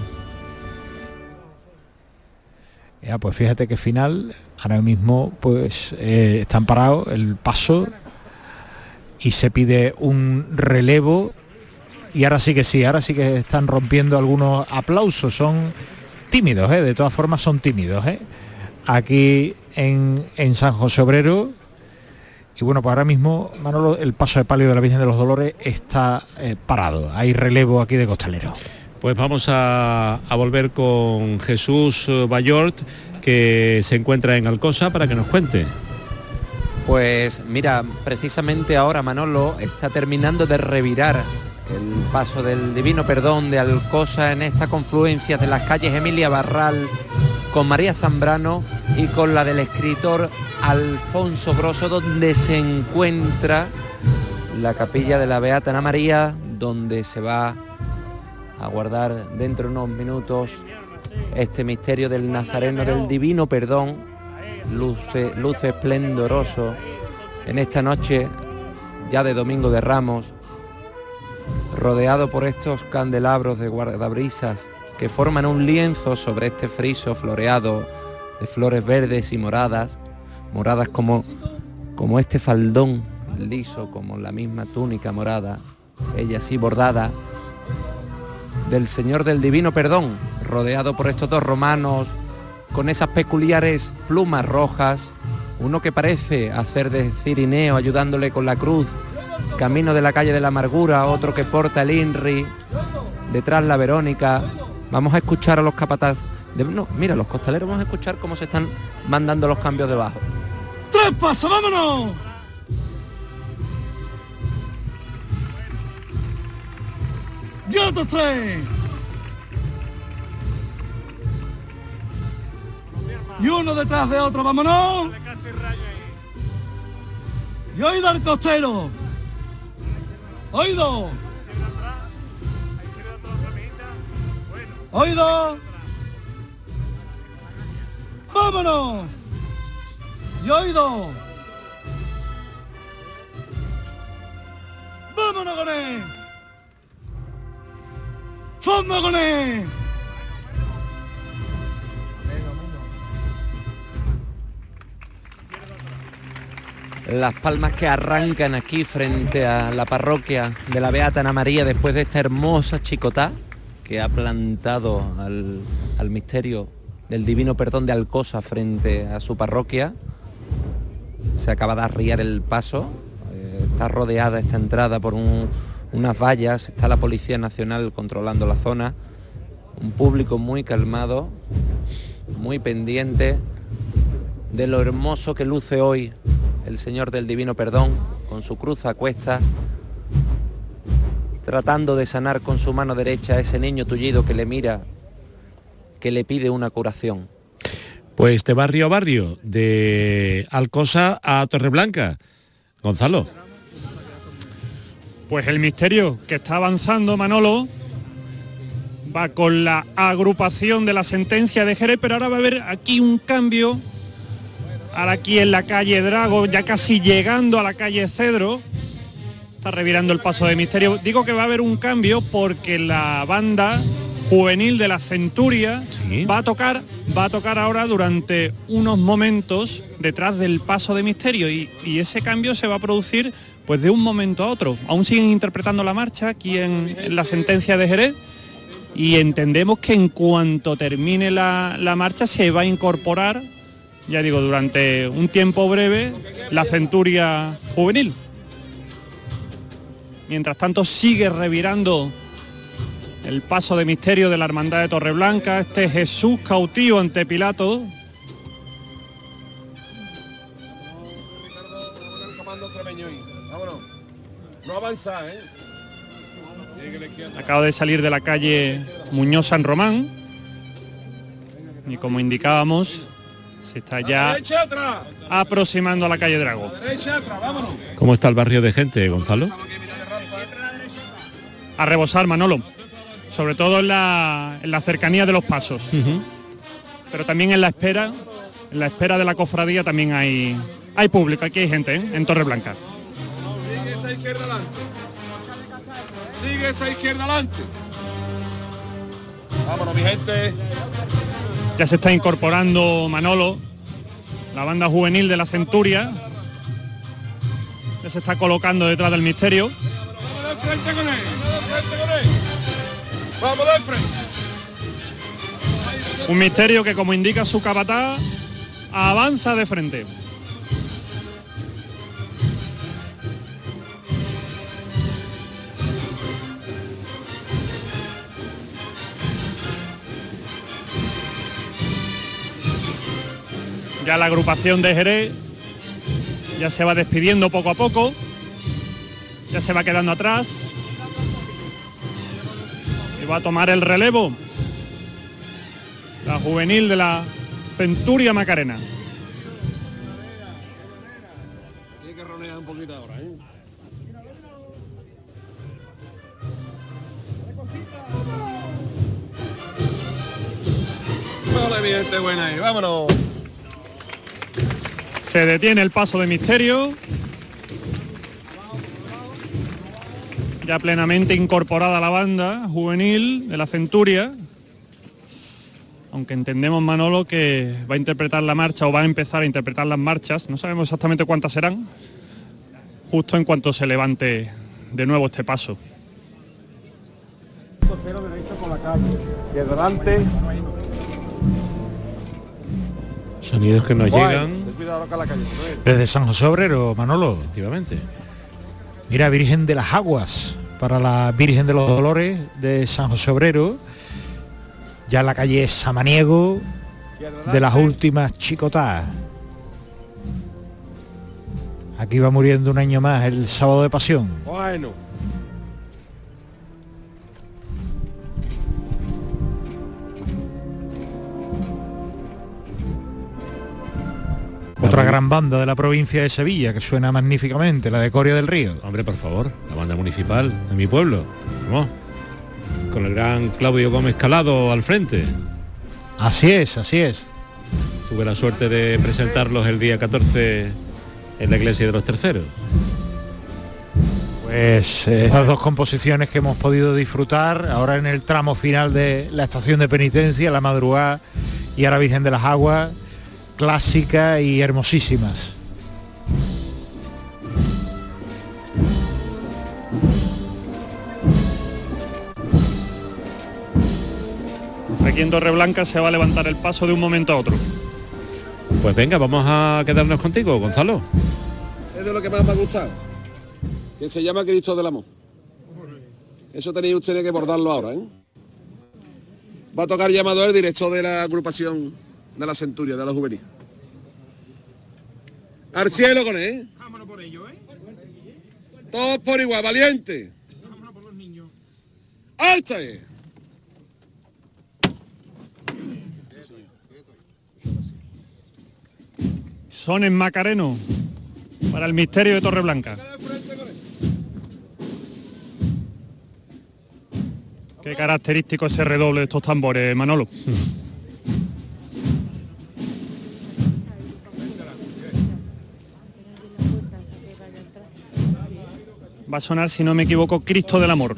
Speaker 4: Ya, pues fíjate que final, ahora mismo pues eh, están parados el paso y se pide un relevo, y ahora sí que sí, ahora sí que están rompiendo algunos aplausos, son tímidos, ¿eh? De todas formas son tímidos, ¿eh? Aquí en, en San José Obrero. Y bueno, pues ahora mismo, Manolo, el paso de palio de la Virgen de los Dolores está eh, parado. Hay relevo aquí de costalero.
Speaker 1: Pues vamos a, a volver con Jesús Bayort, que se encuentra en Alcosa, para que nos cuente.
Speaker 7: Pues mira, precisamente ahora Manolo está terminando de revirar el paso del Divino Perdón de Alcosa en esta confluencia de las calles Emilia Barral con María Zambrano y con la del escritor Alfonso Grosso, donde se encuentra la capilla de la Beata Ana María, donde se va a guardar dentro de unos minutos este misterio del Nazareno del Divino Perdón, luce, luce esplendoroso en esta noche ya de Domingo de Ramos, rodeado por estos candelabros de guardabrisas que forman un lienzo sobre este friso floreado de flores verdes y moradas, moradas como, como este faldón liso, como la misma túnica morada, ella sí bordada, del Señor del Divino Perdón, rodeado por estos dos romanos con esas peculiares plumas rojas, uno que parece hacer de cirineo ayudándole con la cruz, camino de la calle de la amargura, otro que porta el INRI, detrás la Verónica. Vamos a escuchar a los capataz de, no, mira, los costaleros, vamos a escuchar cómo se están mandando los cambios debajo.
Speaker 3: ¡Tres pasos, vámonos! ¡Y otros tres! Y uno detrás de otro, vámonos. Y oído al costero. Oído. Oído. Vámonos. Y oído. ¡Vámonos con él! ¡Fondo con él!
Speaker 7: Las palmas que arrancan aquí frente a la parroquia de la Beata Ana María después de esta hermosa chicotá que ha plantado al, al misterio del Divino Perdón de Alcosa frente a su parroquia. Se acaba de arriar el paso, eh, está rodeada esta entrada por un, unas vallas, está la Policía Nacional controlando la zona, un público muy calmado, muy pendiente de lo hermoso que luce hoy el Señor del Divino Perdón, con su cruz a cuestas, tratando de sanar con su mano derecha a ese niño tullido que le mira, que le pide una curación.
Speaker 1: Pues de barrio a barrio, de Alcosa a Torreblanca. Gonzalo.
Speaker 6: Pues el misterio que está avanzando, Manolo, va con la agrupación de la sentencia de Jerez, pero ahora va a haber aquí un cambio. Ahora aquí en la calle Drago, ya casi llegando a la calle Cedro, está revirando el paso de misterio. Digo que va a haber un cambio porque la banda juvenil de la Centuria ¿Sí? va a tocar, va a tocar ahora durante unos momentos detrás del paso de misterio y, y ese cambio se va a producir pues de un momento a otro. Aún siguen interpretando la marcha aquí en, en la sentencia de Jerez y entendemos que en cuanto termine la, la marcha se va a incorporar, ya digo, durante un tiempo breve, la Centuria juvenil. Mientras tanto sigue revirando el paso de misterio de la Hermandad de Torreblanca, este Jesús cautivo ante Pilato.
Speaker 18: No avanza, ¿eh?
Speaker 6: Acaba de salir de la calle Muñoz San Román y como indicábamos, se está ya aproximando a la calle Drago.
Speaker 1: ¿Cómo está el barrio de gente, Gonzalo?
Speaker 6: A rebosar, Manolo, sobre todo en la, en la cercanía de los pasos. Uh-huh. Pero también en la espera, en la espera de la cofradía también hay, hay público, aquí hay gente, ¿eh? En Torreblanca.
Speaker 18: Sigue esa izquierda adelante. Sigue esa izquierda adelante. Vámonos, mi gente.
Speaker 6: Ya se está incorporando, Manolo, la banda juvenil de la Centuria. Ya se está colocando detrás del misterio.
Speaker 18: Vamos de frente con él, vamos de frente con él. Vamos de frente.
Speaker 6: Un misterio que, como indica su capataz, avanza de frente. Ya la agrupación de Jerez ya se va despidiendo poco a poco, ya se va quedando atrás y va a tomar el relevo la juvenil de la Centuria Macarena.
Speaker 18: Tiene que ronear un poquito ahora, ¿eh? Vale, mi gente buena ahí, vámonos.
Speaker 6: Se detiene el paso de misterio. Ya plenamente incorporada la banda juvenil de la Centuria. Aunque entendemos, Manolo, que va a interpretar la marcha o va a empezar a interpretar las marchas. No sabemos exactamente cuántas serán. Justo en cuanto se levante de nuevo este paso.
Speaker 18: Cero derecho con la calle. Y adelante.
Speaker 1: Sonidos que nos
Speaker 18: Guay.
Speaker 1: llegan
Speaker 4: desde San José Obrero, Manolo.
Speaker 1: Efectivamente.
Speaker 4: Mira, Virgen de las Aguas, para la Virgen de los Dolores de San José Obrero. Ya en la calle Samaniego, de las últimas chicotadas. Aquí va muriendo un año más el sábado de Pasión.
Speaker 18: Bueno.
Speaker 4: Otra gran banda de la provincia de Sevilla que suena magníficamente, la de Coria del Río.
Speaker 1: Hombre, por favor, la banda municipal de mi pueblo. Vamos. Con el gran Claudio Gómez Calado al frente.
Speaker 4: Así es, así es.
Speaker 1: Tuve la suerte de presentarlos el día catorce en la iglesia de los Terceros.
Speaker 4: Pues Pues eh, estas dos composiciones que hemos podido disfrutar ahora en el tramo final de la estación de penitencia, La Madrugada y ahora Virgen de las Aguas, clásicas y hermosísimas.
Speaker 6: Aquí en Torreblanca se va a levantar el paso de un momento a otro.
Speaker 1: Pues venga, vamos a quedarnos contigo, Gonzalo.
Speaker 18: Es de lo que más me ha gustado, que se llama Cristo del Amor. Eso tenéis ustedes que bordarlo ahora, ¿eh? Va a tocar Llamador, el director de la agrupación de la Centuria, de la Juvenil. Al cielo con él, ¿eh? Vámonos por ello, ¿eh? Todos por igual, valiente. Vámonos por los niños. ¡Alta!
Speaker 6: Son en Macareno para el misterio de Torreblanca. Qué característico ese redoble de estos tambores, Manolo. Va a sonar, si no me equivoco, Cristo del Amor.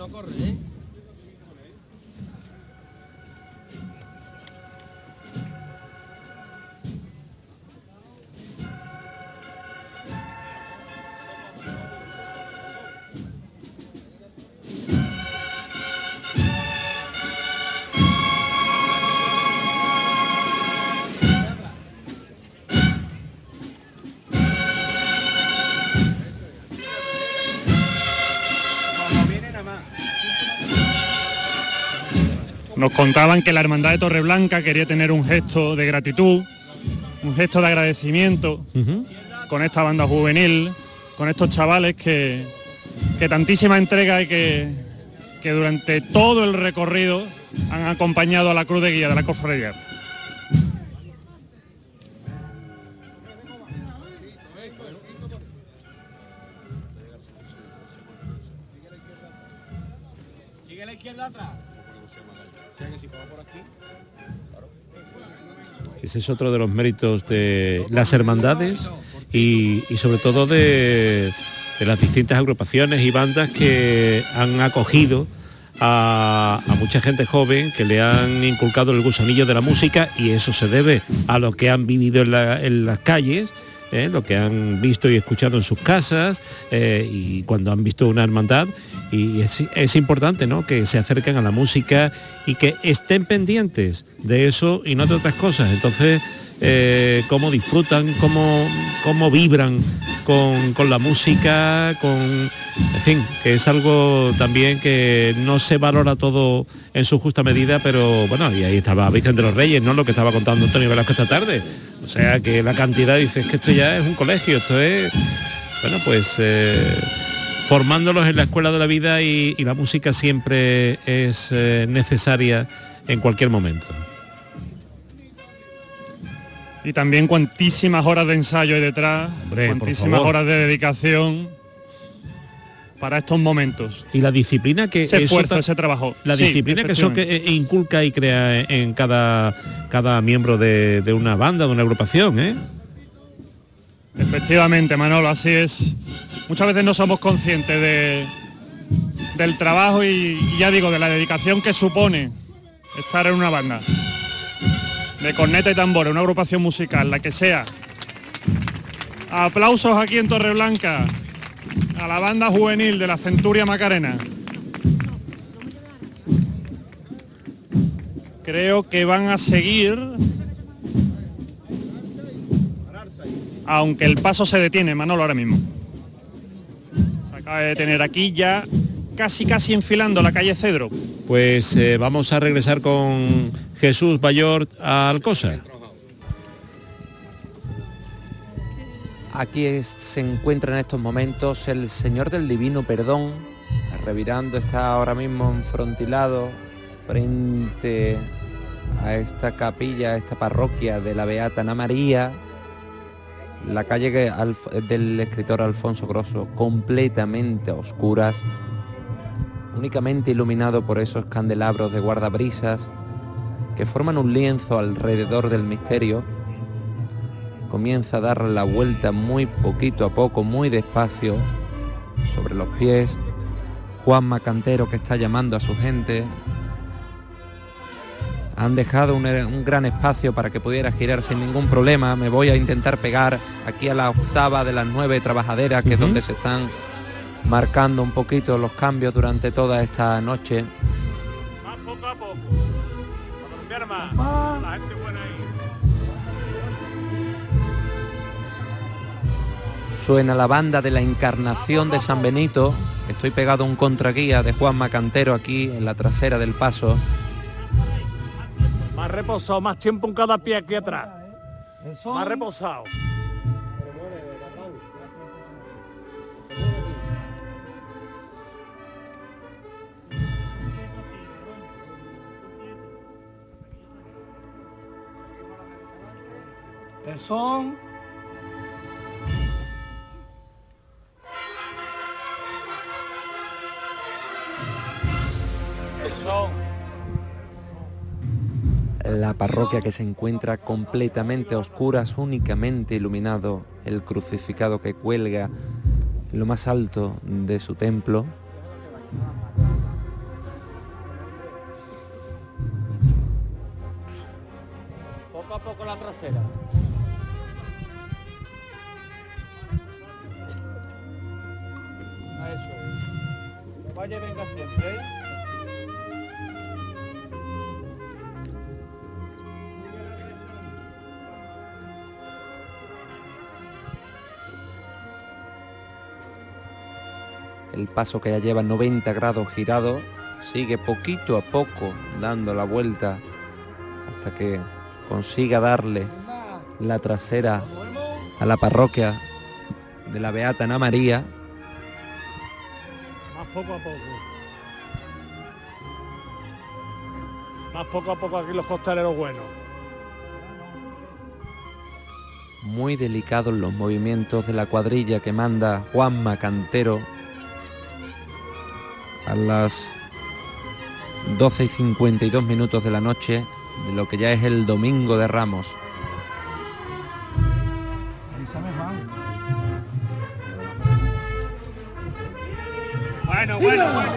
Speaker 6: Nos contaban que la Hermandad de Torreblanca quería tener un gesto de gratitud, un gesto de agradecimiento uh-huh. con esta banda juvenil, con estos chavales que, que tantísima entrega y que, que durante todo el recorrido han acompañado a la cruz de guía de la cofradía.
Speaker 18: Sigue a la izquierda atrás.
Speaker 1: Ese es otro de los méritos de las hermandades y, y sobre todo de, de las distintas agrupaciones y bandas que han acogido a, a mucha gente joven, que le han inculcado el gusanillo de la música, y eso se debe a lo que han vivido en, la, en las calles, ¿eh? Lo que han visto y escuchado en sus casas, eh, y cuando han visto una hermandad, y es, es importante, ¿no?, que se acerquen a la música y que estén pendientes de eso y no de otras cosas. Entonces, eh, cómo disfrutan, cómo, cómo vibran con, con la música, con, en fin, que es algo también que no se valora todo en su justa medida, pero bueno, y ahí estaba Virgen de los Reyes, ¿no?, lo que estaba contando Antonio Velasco esta tarde. O sea, que la cantidad, dices que esto ya es un colegio, esto es, bueno, pues eh, formándolos en la escuela de la vida, y, y la música siempre es eh, necesaria en cualquier momento.
Speaker 6: Y también cuantísimas horas de ensayo hay detrás, Hombre, cuantísimas horas de dedicación para estos momentos.
Speaker 1: Y la disciplina que
Speaker 6: ese esfuerzo,
Speaker 1: eso,
Speaker 6: ese trabajo.
Speaker 1: La
Speaker 6: sí,
Speaker 1: disciplina que eso que inculca y crea en cada, cada miembro de, de una banda, de una agrupación, ¿eh?
Speaker 6: Efectivamente, Manolo, así es. Muchas veces no somos conscientes de, del trabajo y, y ya digo, de la dedicación que supone estar en una banda de corneta y tambores, una agrupación musical, la que sea. Aplausos aquí en Torreblanca a la banda juvenil de la Centuria Macarena. Creo que van a seguir, aunque el paso se detiene, Manolo, ahora mismo. Se acaba de detener aquí ya casi casi enfilando la calle Cedro.
Speaker 1: Pues eh, vamos a regresar con Jesús Bayor a Alcosa.
Speaker 7: Aquí es, se encuentra en estos momentos el Señor del Divino Perdón, revirando, está ahora mismo enfrontilado frente a esta capilla, a esta parroquia de la Beata Ana María, la calle que, al, del escritor Alfonso Grosso, completamente a oscuras, únicamente iluminado por esos candelabros de guardabrisas que forman un lienzo alrededor del misterio. Comienza a dar la vuelta muy poquito a poco, muy despacio, sobre los pies Juanma Cantero, que está llamando a su gente. Han dejado un, un gran espacio para que pudiera girar sin ningún problema. Me voy a intentar pegar aquí a la octava de las nueve trabajaderas, que uh-huh. es donde se están marcando un poquito los cambios durante toda esta noche.
Speaker 6: Más poco a poco. Más. La gente buena ahí.
Speaker 7: Suena la banda de la Encarnación de San Benito. Estoy pegado a un contraguía de Juanma Cantero aquí en la trasera del paso.
Speaker 3: Más reposado, más tiempo en cada pie aquí atrás. Más reposado. El son. El son.
Speaker 7: La parroquia, que se encuentra completamente a oscuras, únicamente iluminado el crucificado que cuelga en lo más alto de su templo.
Speaker 2: Poco a poco la trasera. A eso es. Que vaya y venga siempre, ¿eh?
Speaker 7: El paso, que ya lleva noventa grados girado, sigue poquito a poco dando la vuelta hasta que consiga darle la trasera a la parroquia de la Beata Ana María.
Speaker 3: Más poco a poco. Más poco a poco aquí los costaleros buenos.
Speaker 7: Muy delicados los movimientos de la cuadrilla que manda Juanma Cantero a las doce y cincuenta y dos minutos de la noche de lo que ya es el Domingo de Ramos.
Speaker 6: Bueno, bueno, bueno.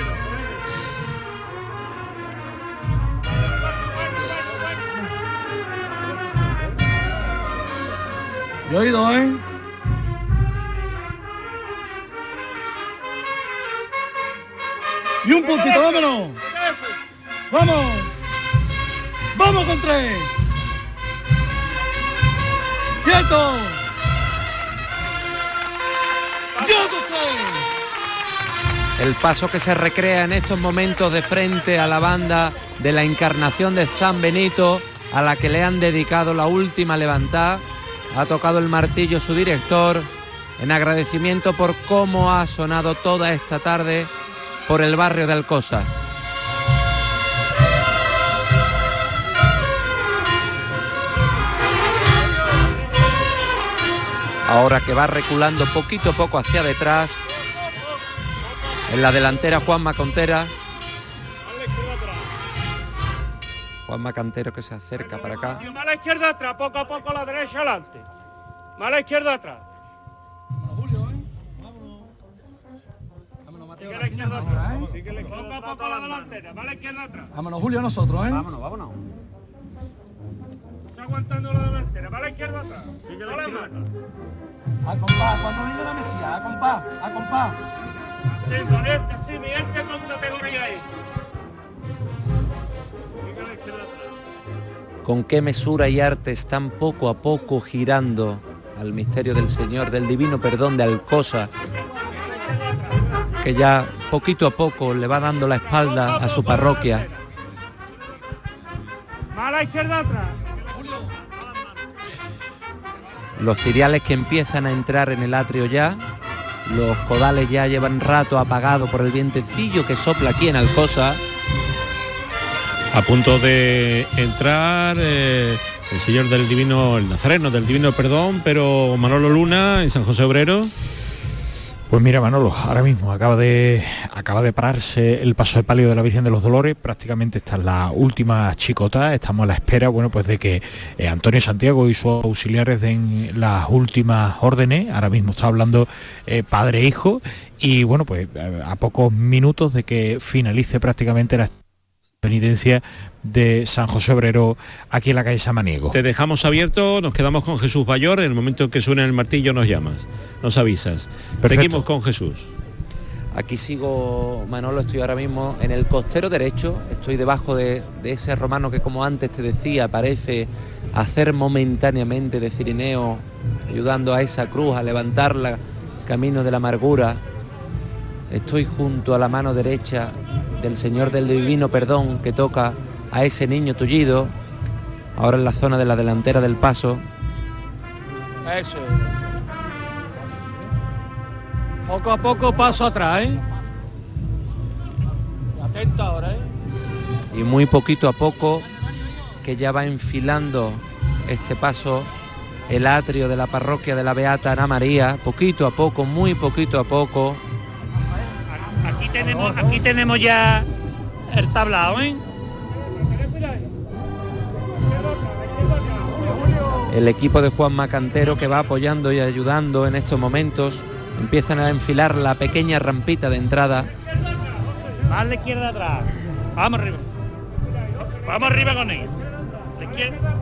Speaker 3: Yo he oído, ¿eh? Y un puntito, vámonos. Vamos. Vamos con tres. Quieto. Yo con tres.
Speaker 7: El paso que se recrea en estos momentos de frente a la banda de la Encarnación de San Benito, a la que le han dedicado la última levantada. Ha tocado el martillo su director en agradecimiento por cómo ha sonado toda esta tarde por el barrio de Alcosa. Ahora que va reculando poquito a poco hacia detrás, en la delantera Juanma Cantero. Juanma Cantero, que se acerca para acá.
Speaker 6: Más a la izquierda atrás, poco a poco a la derecha adelante. Más a la izquierda atrás. Sigue a la izquierda atrás. Poco a poco a la delantera, más a la izquierda atrás.
Speaker 3: Vámonos, Julio, nosotros, ¿eh?
Speaker 2: Vámonos, vámonos.
Speaker 6: Está aguantando la delantera, más a la izquierda atrás. Sigue a la izquierda atrás.
Speaker 3: A compás, cuando venga la mesía, a compás, a compás.
Speaker 6: Así, con este, así, mi este con categoría ahí. Sigue a la izquierda atrás.
Speaker 7: Con qué mesura y arte están poco a poco girando al misterio del Señor, del Divino Perdón de Alcosa, que ya poquito a poco le va dando la espalda a su parroquia.
Speaker 6: Más a la izquierda atrás.
Speaker 7: Los ciriales que empiezan a entrar en el atrio ya, los codales ya llevan rato apagados por el vientecillo que sopla aquí en Alcosa.
Speaker 1: A punto de entrar eh, el señor del Divino, el Nazareno del Divino Perdón, pero Manolo Luna en San José Obrero.
Speaker 4: Pues mira, Manolo, ahora mismo acaba de acaba de pararse el paso de palio de la Virgen de los Dolores, prácticamente está en la última chicota, estamos a la espera, bueno, pues de que eh, Antonio Santiago y sus auxiliares den las últimas órdenes. Ahora mismo está hablando eh, padre e hijo, y bueno, pues a, a pocos minutos de que finalice prácticamente la penitencia de San José Obrero aquí en la calle Samaniego.
Speaker 1: Te dejamos abierto, nos quedamos con Jesús Bayor, en el momento en que suene el martillo nos llamas, nos avisas. Perfecto. Seguimos con Jesús.
Speaker 7: Aquí sigo, Manolo, estoy ahora mismo en el costero derecho, estoy debajo de, de ese romano que, como antes te decía, parece hacer momentáneamente de cirineo, ayudando a esa cruz a levantarla, camino de la amargura. Estoy junto a la mano derecha del Señor del Divino Perdón, que toca a ese niño tullido, ahora en la zona de la delantera del paso.
Speaker 2: Eso. Poco a poco paso atrás, ¿eh? Atento ahora, ¿eh?
Speaker 7: Y muy poquito a poco, que ya va enfilando este paso el atrio de la parroquia de la Beata Ana María, poquito a poco, muy poquito a poco.
Speaker 5: Aquí tenemos, aquí tenemos ya el tablao, ¿eh?
Speaker 7: El equipo de Juan Macantero, que va apoyando y ayudando en estos momentos, empiezan a enfilar la pequeña rampita de entrada.
Speaker 5: Más a la izquierda atrás. Vamos arriba. Vamos arriba con él. La izquierda.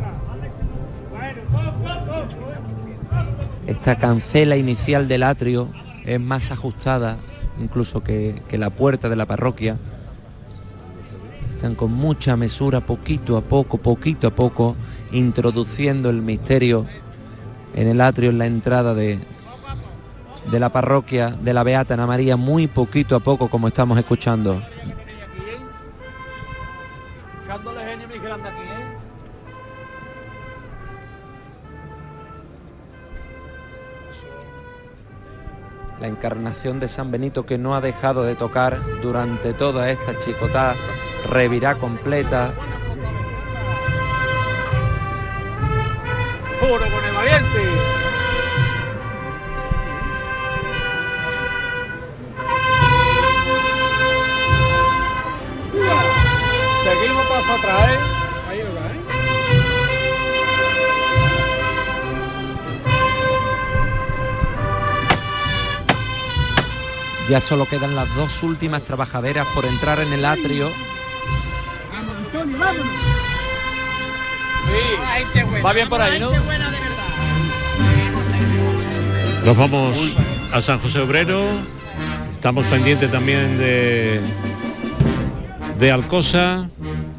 Speaker 7: Esta cancela inicial del atrio es más ajustada incluso que, que la puerta de la parroquia. Están con mucha mesura, poquito a poco, poquito a poco, introduciendo el misterio en el atrio, en la entrada de, de la parroquia de la Beata Ana María, muy poquito a poco, como estamos escuchando. La encarnación de San Benito, que no ha dejado de tocar durante toda esta chicotá, revirá completa.
Speaker 2: ¡Puro con el valiente! Seguimos paso atrás, ¿eh? Ahí va, ¿eh?
Speaker 7: Ya solo quedan las dos últimas trabajaderas por entrar en el atrio.
Speaker 2: Vamos, Antonio, vámonos. Sí, va bien por ahí, ¿no?
Speaker 1: Nos vamos a San José Obrero. Estamos pendientes también de de Alcosa.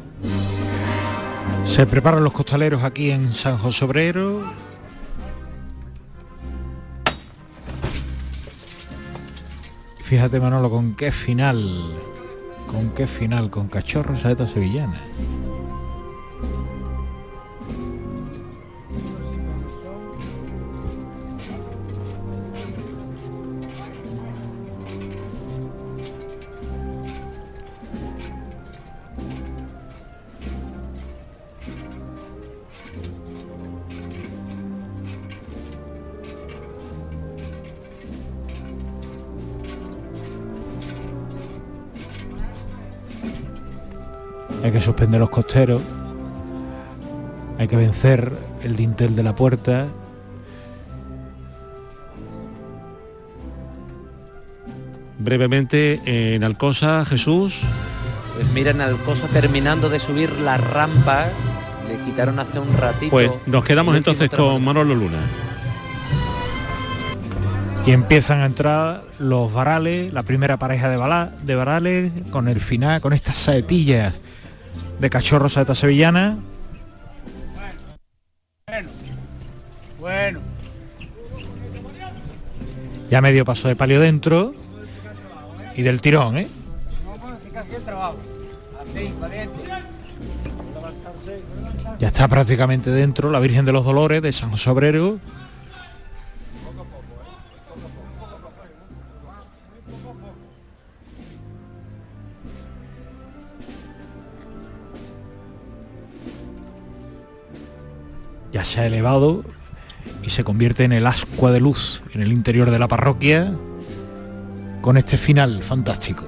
Speaker 4: Se preparan los costaleros aquí en San José Obrero. Fíjate, Manolo, con qué final, con qué final, con Cachorro Saeta Sevillana. Hay que suspender los costeros, hay que vencer el dintel de la puerta.
Speaker 1: Brevemente en Alcosa, Jesús.
Speaker 7: Pues mira, en Alcosa, terminando de subir la rampa, le quitaron hace un ratito.
Speaker 1: Pues nos quedamos entonces con Manolo Luna.
Speaker 4: Y empiezan a entrar los varales, la primera pareja de, bala, de varales, con el final, con estas saetillas de Cachorro Saeta Sevillana.
Speaker 2: Bueno, bueno.
Speaker 4: Ya medio paso de palio dentro y del tirón, ¿eh? Ya está prácticamente dentro la Virgen de los Dolores de San José Obrero. Ya se ha elevado y se convierte en el ascua de luz en el interior de la parroquia. con este final fantástico.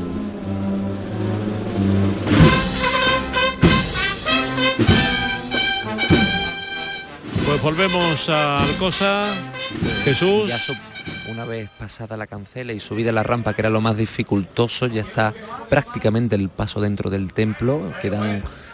Speaker 1: Pues volvemos a Alcosa, Jesús.
Speaker 7: Ya so- una vez pasada la cancela y subida la rampa, que era lo más dificultoso, ya está prácticamente el paso dentro del templo. Quedan